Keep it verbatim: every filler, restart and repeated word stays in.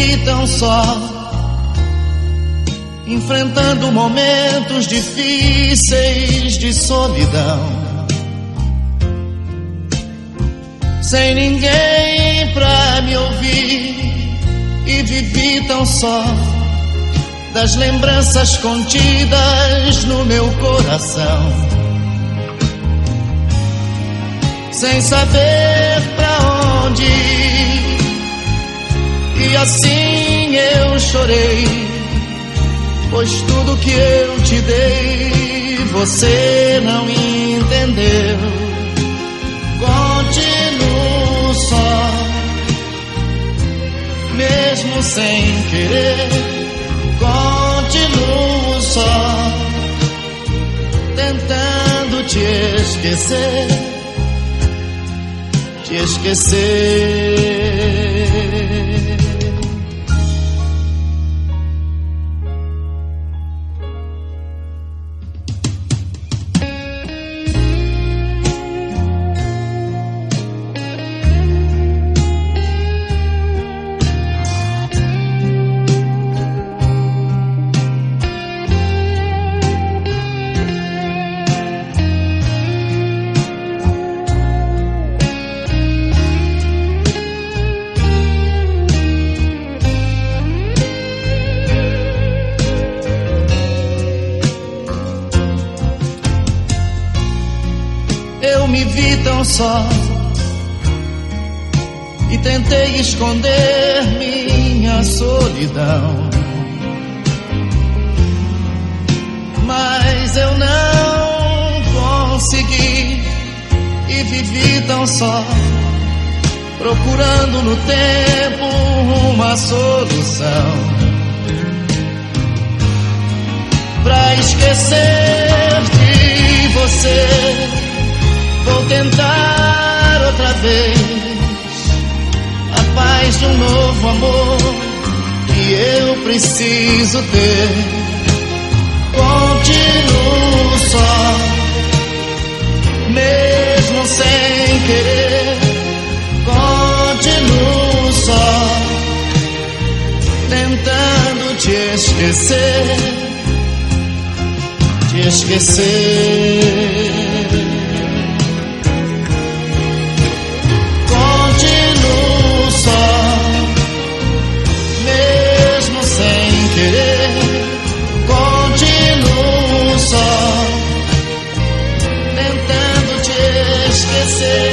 vi tão só, enfrentando momentos difíceis de solidão, sem ninguém pra me ouvir, e vivi tão só das lembranças contidas no meu coração, sem saber pra onde ir. E assim eu chorei, pois tudo que eu te dei você não entendeu. Continuo só, mesmo sem querer. Continuo só, tentando te esquecer, te esquecer. Eu me vi tão só e tentei esconder minha solidão, mas eu não consegui e vivi tão só, procurando no tempo uma solução pra esquecer de você. Vou tentar outra vez a paz de um novo amor que eu preciso ter. Continuo só, mesmo sem querer. Continuo só, tentando te esquecer, te esquecer. Continuo só, tentando te esquecer.